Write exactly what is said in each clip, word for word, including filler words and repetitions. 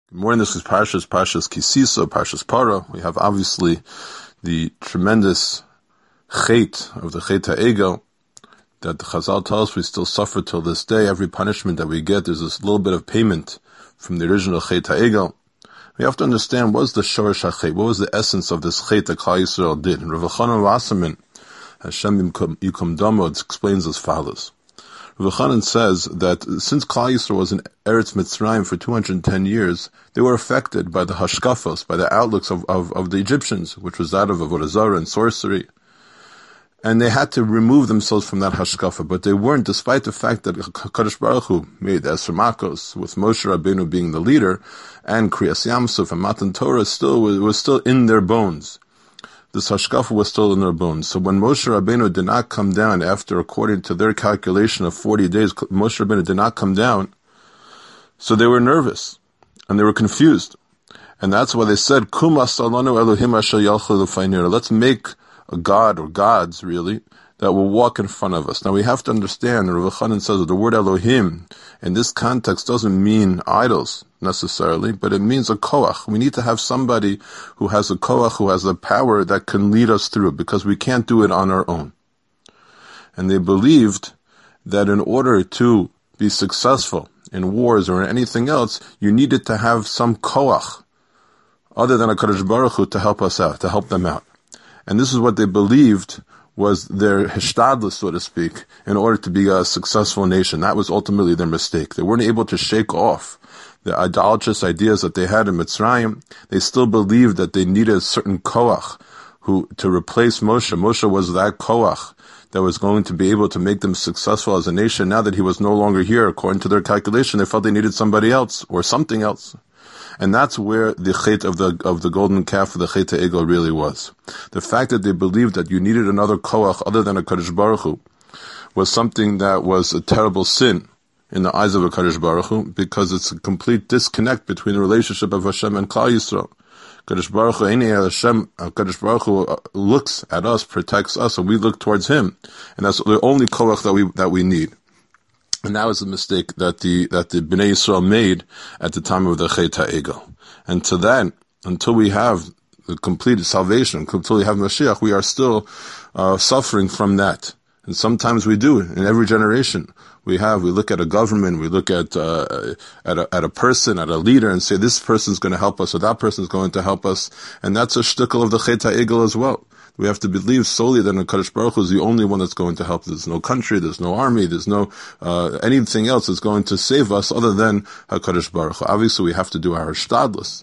Good morning. This is Parshas, Parshas Kisisa, Parshas Para. We have obviously the tremendous chait of the Chet HaEgel that the Chazal tells us we still suffer till this day. Every punishment that we get, there's this little bit of payment from the original Chet HaEgel. We have to understand what was the Shorish HaChet, what was the essence of this chait that Klal Yisrael did. And Rav Chanan Wasserman, Hashem Yikum Damo, explains as follows. Rav Chanan says that since Klal Yisrael was in Eretz Mitzrayim for two hundred ten years, they were affected by the hashkafos, by the outlooks of, of, of the Egyptians, which was that of Avodah Zarah and sorcery. And they had to remove themselves from that hashkafa, but they weren't, despite the fact that HaKadosh Baruch Hu made Esher Makos, with Moshe Rabbeinu being the leader, and Kriyas Yamsuf and Matan Torah still was, was still in their bones. This hashkafa was still in their bones. So when Moshe Rabbeinu did not come down after, according to their calculation of forty days, Moshe Rabbeinu did not come down, so they were nervous, and they were confused. And that's why they said, Kum asalanu Elohim asher yalchu l'faynira. Let's make a god, or gods really, that will walk in front of us. Now we have to understand, Rav Chanan says that the word Elohim in this context doesn't mean idols necessarily, but it means a koach. We need to have somebody who has a koach, who has the power that can lead us through, because we can't do it on our own. And they believed that in order to be successful in wars or in anything else, you needed to have some koach other than a HaKadosh Baruch Hu to help us out, to help them out. And this is what they believed was their hishtadlus, so to speak, in order to be a successful nation. That was ultimately their mistake. They weren't able to shake off the idolatrous ideas that they had in Mitzrayim. They still believed that they needed a certain koach who to replace Moshe. Moshe was that koach that was going to be able to make them successful as a nation. Now that he was no longer here, according to their calculation, they felt they needed somebody else or something else. And that's where the chait of the of the golden calf of the Chet HaEgel really was. The fact that they believed that you needed another koach other than a HaKadosh Baruch Hu was something that was a terrible sin in the eyes of a HaKadosh Baruch Hu, because it's a complete disconnect between the relationship of Hashem and Klal Yisrael. HaKadosh Baruch Hu, Hashem, HaKadosh Baruch Hu looks at us, protects us, and we look towards Him, and that's the only koach that we that we need. And that was the mistake that the that the Bnei Yisrael made at the time of the Chet HaEgel. And to that, until we have the completed salvation, until we have Mashiach, we are still uh, suffering from that. And sometimes we do. In every generation, we have. We look at a government, we look at uh, at a, at a person, at a leader, and say this person's going to help us, or that person's going to help us. And that's a shtickle of the Chet HaEgel as well. We have to believe solely that HaKadosh Baruch Hu is the only one that's going to help. There's no country, there's no army, there's no uh, anything else that's going to save us other than HaKadosh Baruch Hu. Obviously, we have to do our shtadlus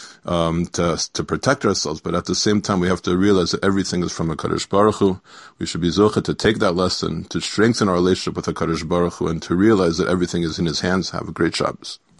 um, to to protect ourselves, but at the same time, we have to realize that everything is from HaKadosh Baruch Hu. We should be zocheh to take that lesson, to strengthen our relationship with HaKadosh Baruch Hu, and to realize that everything is in His hands. Have a great Shabbos.